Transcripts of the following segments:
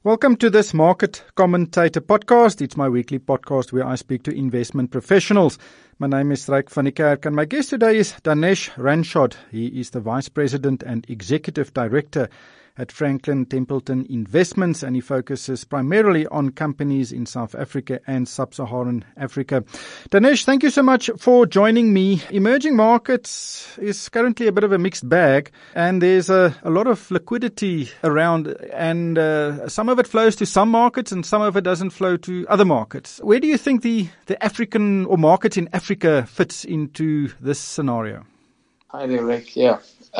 Welcome to this Market Commentator podcast. It's my weekly podcast where I speak to investment professionals. My name is Ryk van die Kerk and my guest today is Danesh Ranchod. He is the Vice President and Executive Director at Franklin Templeton Investments, and he focuses primarily on companies in South Africa and Sub-Saharan Africa. Danesh, thank you so much for joining me. Emerging markets is currently a bit of a mixed bag, and there's a lot of liquidity around, and some of it flows to some markets and some of it doesn't flow to other markets. Where do you think the African or market in Africa fits into this scenario? Hi there, Rick. Yeah.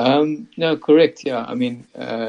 No, correct. Yeah. I mean,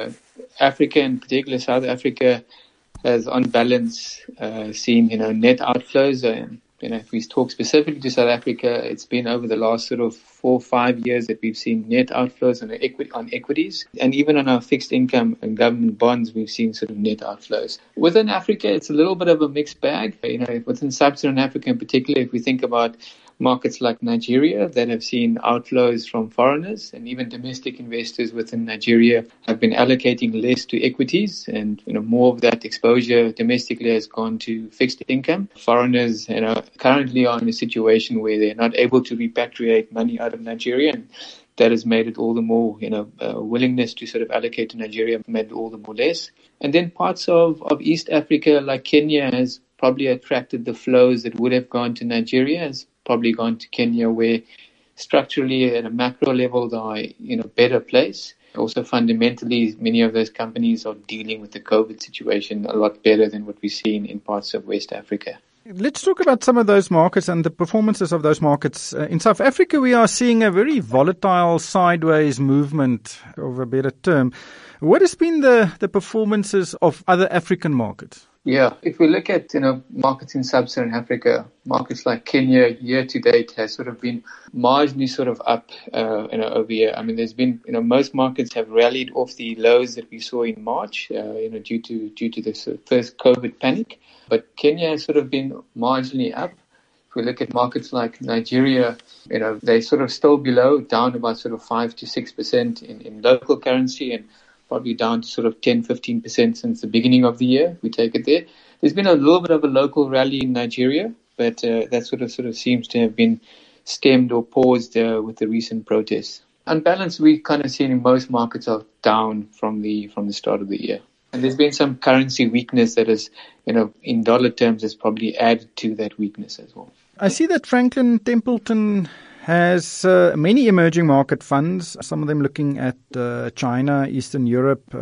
Africa, in particular South Africa, has on balance seen, net outflows. If we talk specifically to South Africa, it's been over the last sort of 4 or 5 years that we've seen net outflows on equities. And even on our fixed income and government bonds, we've seen sort of net outflows. Within Africa, it's a little bit of a mixed bag. Within Sub-Saharan Africa in particular, if we think about markets like Nigeria that have seen outflows from foreigners, and even domestic investors within Nigeria have been allocating less to equities, and more of that exposure domestically has gone to fixed income. Foreigners currently are in a situation where they're not able to repatriate money out of Nigeria, and that has made it all the more, willingness to sort of allocate to Nigeria made it all the more less. And then parts of East Africa like Kenya has probably attracted the flows that would have gone to Nigeria, has probably gone to Kenya, where structurally at a macro level they are in a better place. Also fundamentally, many of those companies are dealing with the COVID situation a lot better than what we've seen in parts of West Africa. Let's talk about some of those markets and the performances of those markets. In South Africa, we are seeing a very volatile sideways movement, of a better term. What has been the performances of other African markets? Yeah, if we look at, markets in Sub-Saharan Africa, markets like Kenya year to date has sort of been marginally sort of up, over here. I mean, there's been, most markets have rallied off the lows that we saw in March, due to the sort of first COVID panic. But Kenya has sort of been marginally up. If we look at markets like Nigeria, they sort of still below, down about sort of 5 to 6% in local currency, and probably down to sort of 10-15% since the beginning of the year. We take it there. There's been a little bit of a local rally in Nigeria, but that sort of seems to have been stemmed or paused with the recent protests. On balance, we kind of seen most markets are down from the start of the year. And there's been some currency weakness that is, in dollar terms, has probably added to that weakness as well. I see that Franklin Templeton has many emerging market funds, some of them looking at China, Eastern Europe,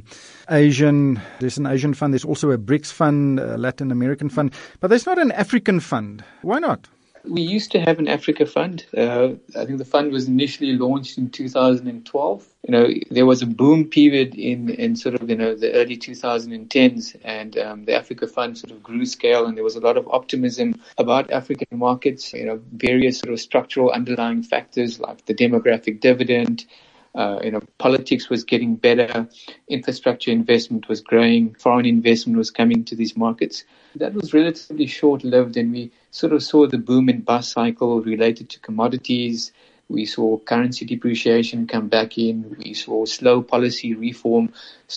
Asian. There's an Asian fund. There's also a BRICS fund, a Latin American fund. But there's not an African fund. Why not? We used to have an Africa fund. I think the fund was initially launched in 2012. There was a boom period in sort of, the early 2010s, and the Africa fund sort of grew scale, and there was a lot of optimism about African markets, various sort of structural underlying factors like the demographic dividend. Politics was getting better, infrastructure investment was growing, foreign investment was coming to these markets. That was relatively short-lived, and we sort of saw the boom and bust cycle related to commodities. We saw currency depreciation come back in. We saw slow policy reform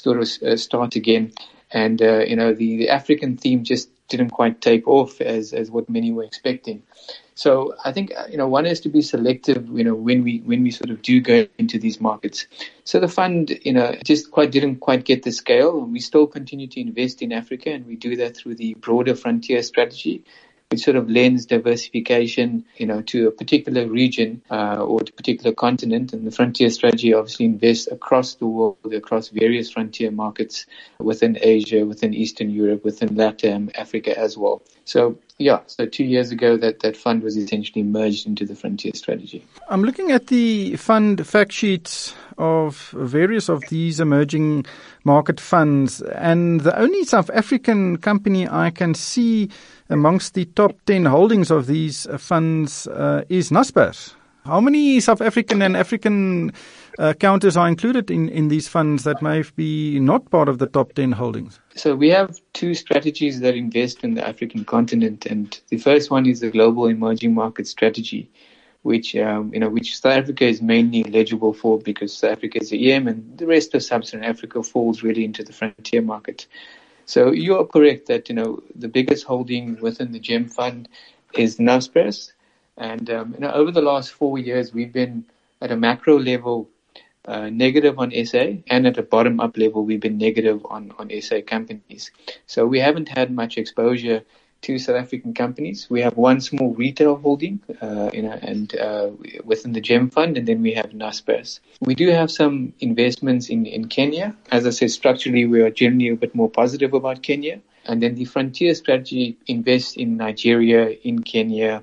start again. And, the African theme just didn't quite take off as what many were expecting. So I think, one has to be selective, when we sort of do go into these markets. So the fund, just didn't quite get the scale. We still continue to invest in Africa, and we do that through the broader frontier strategy, which sort of lends diversification, to a particular region, or to a particular continent. And the frontier strategy obviously invests across the world, across various frontier markets within Asia, within Eastern Europe, within LATAM, Africa as well. So 2 years ago that fund was essentially merged into the frontier strategy. I'm looking at the fund fact sheets of various of these emerging market funds, and the only South African company I can see amongst the top 10 holdings of these funds is Naspers. How many South African and African counters are included in these funds that may be not part of the top 10 holdings? So we have two strategies that invest in the African continent, and the first one is the Global Emerging Market Strategy, which South Africa is mainly eligible for because South Africa is the EM and the rest of Sub-Saharan Africa falls really into the frontier market. So you are correct that, the biggest holding within the GEM fund is Naspers. And, over the last 4 years, we've been at a macro level negative on SA, and at a bottom-up level, we've been negative on SA companies. So we haven't had much exposure to South African companies. We have one small retail holding, within the GEM fund, and then we have Naspers. We do have some investments in Kenya. As I said, structurally, we are generally a bit more positive about Kenya. And then the Frontier strategy invests in Nigeria, in Kenya,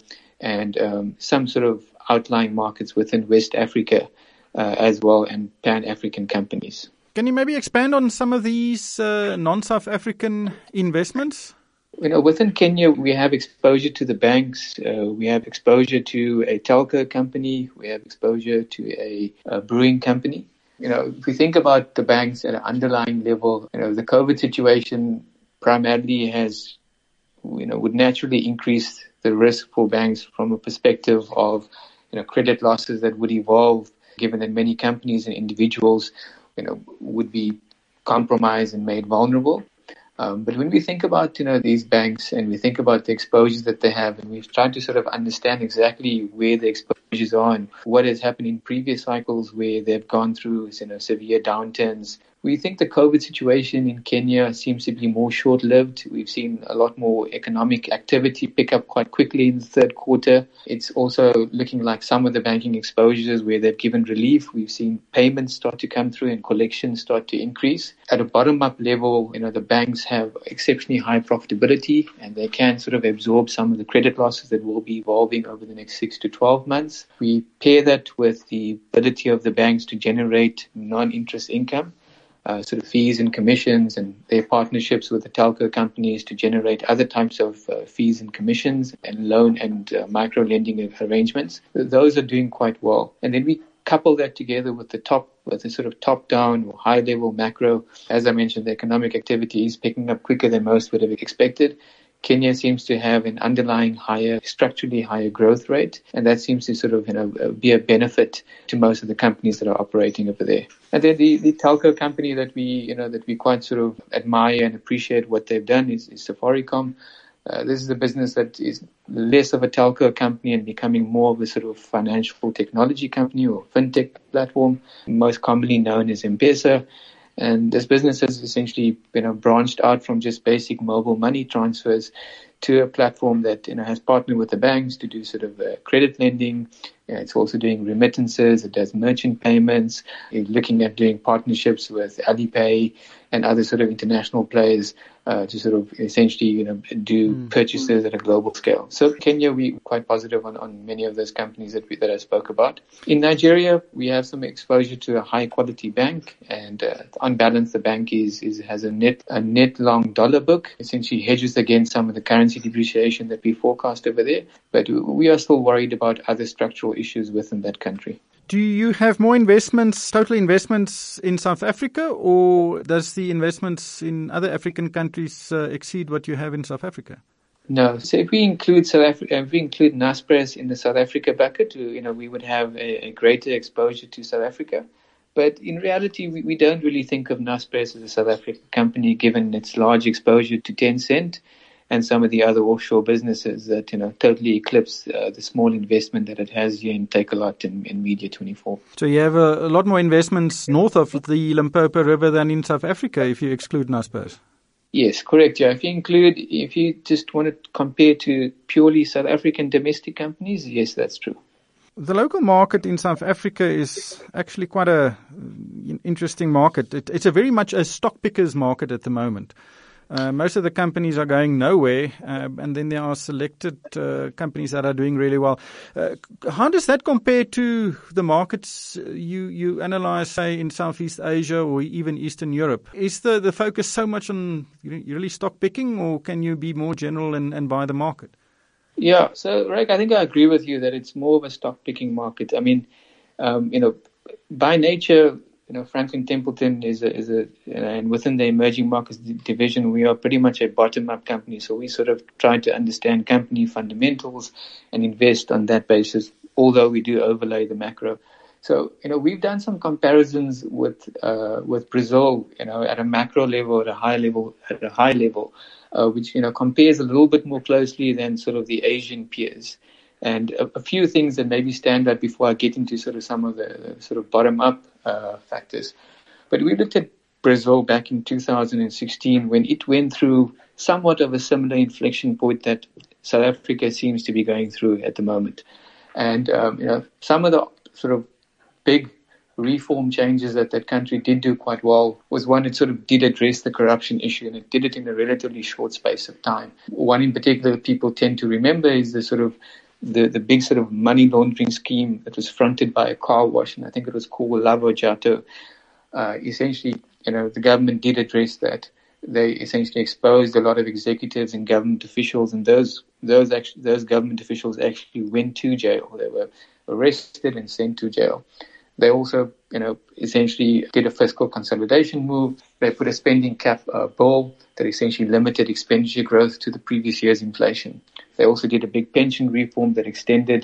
and some sort of outlying markets within West Africa as well, and Pan-African companies. Can you maybe expand on some of these non-South African investments? Within Kenya, we have exposure to the banks. We have exposure to a telco company. We have exposure to a brewing company. If we think about the banks at an underlying level, the COVID situation primarily has, would naturally increase the risk for banks from a perspective of, credit losses that would evolve, given that many companies and individuals, would be compromised and made vulnerable. But when we think about, these banks, and we think about the exposures that they have, and we've tried to sort of understand exactly where the exposures are and what has happened in previous cycles where they've gone through, severe downturns, we think the COVID situation in Kenya seems to be more short-lived. We've seen a lot more economic activity pick up quite quickly in the third quarter. It's also looking like some of the banking exposures where they've given relief, we've seen payments start to come through and collections start to increase. At a bottom-up level, the banks have exceptionally high profitability, and they can sort of absorb some of the credit losses that will be evolving over the next 6 to 12 months. We pair that with the ability of the banks to generate non-interest income, sort of fees and commissions, and their partnerships with the telco companies to generate other types of fees and commissions and loan and micro lending arrangements. Those are doing quite well. And then we couple that together with the sort of top-down or high-level macro. As I mentioned, the economic activity is picking up quicker than most would have expected. Kenya seems to have an underlying structurally higher growth rate, and that seems to sort of, be a benefit to most of the companies that are operating over there. And then the telco company that we quite sort of admire and appreciate what they've done is Safaricom. This is a business that is less of a telco company and becoming more of a sort of financial technology company or fintech platform, most commonly known as M-Pesa. And this business has essentially, branched out from just basic mobile money transfers to a platform that, has partnered with the banks to do sort of credit lending. It's also doing remittances. It does merchant payments. It's looking at doing partnerships with Alipay and other sort of international players to sort of essentially, do purchases at a global scale. So Kenya, we're quite positive on many of those companies that I spoke about. In Nigeria, we have some exposure to a high quality bank, and on balance, the bank has a net long dollar book, essentially hedges against some of the currency depreciation that we forecast over there. But we are still worried about other structural issues within that country. Do you have more total investments in South Africa, or does the investments in other African countries exceed what you have in South Africa? No. So if we include South Africa, if we include Naspers in the South Africa bucket, we would have a greater exposure to South Africa. But in reality, we don't really think of Naspers as a South African company, given its large exposure to Tencent and some of the other offshore businesses that, totally eclipse the small investment that it has here in Takealot and Media24. So you have a lot more investments north of the Limpopo River than in South Africa, if you exclude Naspers. Yes, correct. Yeah, if you just want to compare to purely South African domestic companies, yes, that's true. The local market in South Africa is actually quite a interesting market. It's a very much a stock pickers market at the moment. Most of the companies are going nowhere, and then there are selected companies that are doing really well. How does that compare to the markets you analyze, say, in Southeast Asia or even Eastern Europe? Is the focus so much on really stock picking, or can you be more general and buy the market? Yeah, so Rick, I think I agree with you that it's more of a stock picking market. I mean, by nature, Franklin Templeton is and within the emerging markets division, we are pretty much a bottom-up company. So we sort of try to understand company fundamentals and invest on that basis, although we do overlay the macro. So, we've done some comparisons with Brazil, at a macro level, at a high level, which, compares a little bit more closely than sort of the Asian peers. And a few things that maybe stand out before I get into sort of some of the sort of bottom-up factors. But we looked at Brazil back in 2016 when it went through somewhat of a similar inflection point that South Africa seems to be going through at the moment. And, some of the sort of big reform changes that country did do quite well was one, it sort of did address the corruption issue, and it did it in a relatively short space of time. One in particular that people tend to remember is the sort of the big sort of money laundering scheme that was fronted by a car wash, and I think it was called Lava Jato. Essentially, the government did address that. They essentially exposed a lot of executives and government officials, and those government officials actually went to jail. They were arrested and sent to jail. They also, essentially did a fiscal consolidation move. They put a spending cap bill that essentially limited expenditure growth to the previous year's inflation. They also did a big pension reform that extended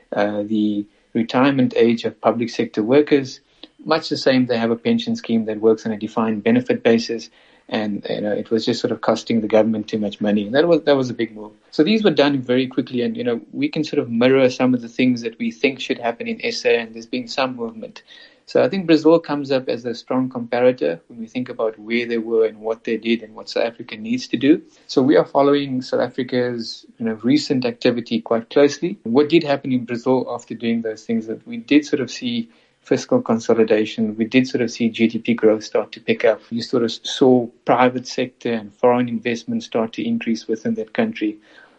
the retirement age of public sector workers. Much the same, they have a pension scheme that works on a defined benefit basis. And, it was just sort of costing the government too much money. And that was a big move. So these were done very quickly. And, we can sort of mirror some of the things that we think should happen in SA, and there's been some movement. So I think Brazil comes up as a strong comparator when we think about where they were and what they did and what South Africa needs to do. So we are following South Africa's, recent activity quite closely. What did happen in Brazil after doing those things, that we did sort of see fiscal consolidation. We did sort of see GDP growth start to pick up. You sort of saw private sector and foreign investment start to increase within that country.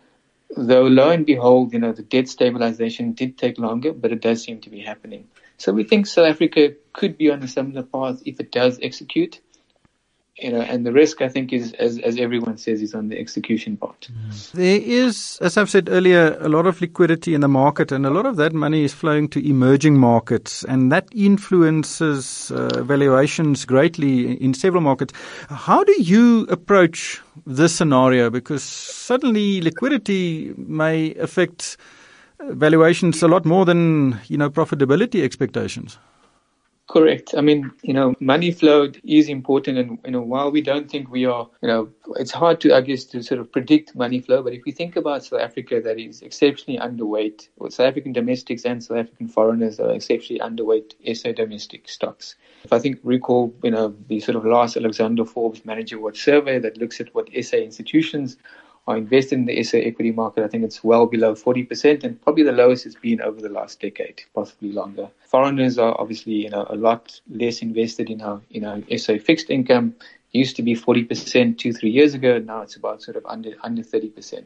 Though lo and behold, the debt stabilization did take longer, but it does seem to be happening. So we think South Africa could be on a similar path if it does execute. And the risk, I think, is, as everyone says, is on the execution part. There is, as I've said earlier, a lot of liquidity in the market, and a lot of that money is flowing to emerging markets, and that influences valuations greatly in several markets. How do you approach this scenario? Because suddenly liquidity may affect valuations a lot more than, profitability expectations. Correct. I mean, money flow is important. And, while we don't think we are, it's hard to, I guess, to sort of predict money flow. But if we think about South Africa, that is exceptionally underweight, or South African domestics and South African foreigners are exceptionally underweight SA domestic stocks. If I recall, the sort of last Alexander Forbes Manager Watch survey that looks at what SA institutions are invested in the SA equity market, I think it's well below 40%, and probably the lowest it's been over the last decade, possibly longer. Foreigners are obviously, a lot less invested in our SA fixed income. It used to be 40% 2-3 years ago. Now it's about sort of under 30%.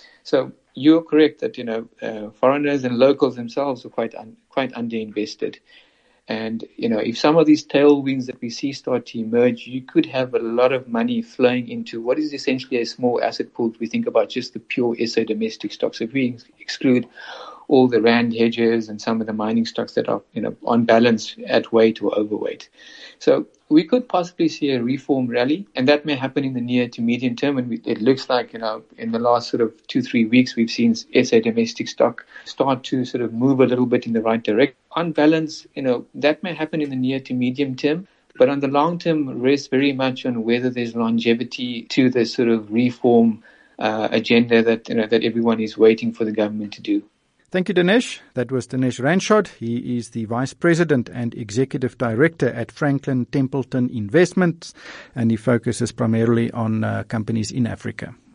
So you're correct that, foreigners and locals themselves are quite underinvested. And, if some of these tailwinds that we see start to emerge, you could have a lot of money flowing into what is essentially a small asset pool. We think about just the pure SA domestic stocks. If we exclude all the rand hedges and some of the mining stocks that are, on balance at weight or overweight. So we could possibly see a reform rally, and that may happen in the near to medium term. And it looks like, in the last sort of 2-3 weeks, we've seen SA domestic stock start to sort of move a little bit in the right direction. On balance, that may happen in the near to medium term. But on the long term, rests very much on whether there's longevity to the sort of reform agenda that everyone is waiting for the government to do. Thank you, Dinesh. That was Dinesh Randshot. He is the Vice President and Executive Director at Franklin Templeton Investments, and he focuses primarily on companies in Africa.